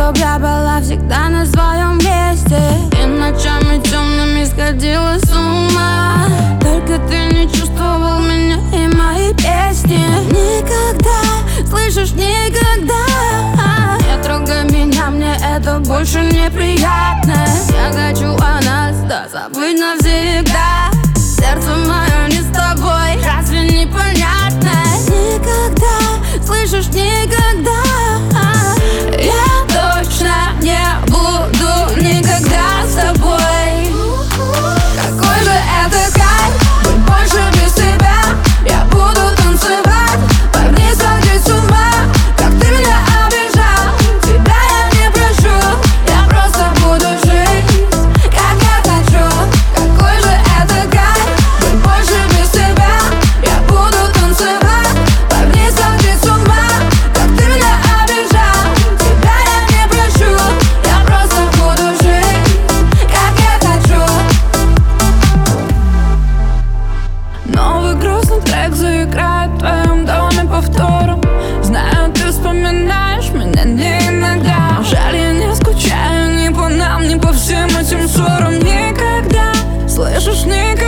чтоб я была всегда на своем месте и ночами темными сходила с ума. Только ты не чувствовал меня и мои песни. Никогда, слышишь, никогда не трогай меня, мне это больше неприятно. Я хочу о нас, да, забыть навсегда. Сердце мое не с тобой, разве непонятно? Никогда, слышишь, никогда я точно не буду никогда с тобой. Какой же это кайф, быть больше без тебя. Я буду танцевать, по мне сойти с ума. Как ты меня обижал, тебя я не прощу. Я просто буду жить, как я хочу. Какой же это кайф, быть больше без тебя. Я буду танцевать, по мне сойти с ума. Как ты меня обижал, тебя я не прощу. Я просто буду жить, как я хочу. Новый грустный трек заиграет в твоем доме повтором. Знаю, ты вспоминаешь меня не иногда. Жаль, я не скучаю ни по нам, ни по всем этим ссорам. Никогда, слышишь, никогда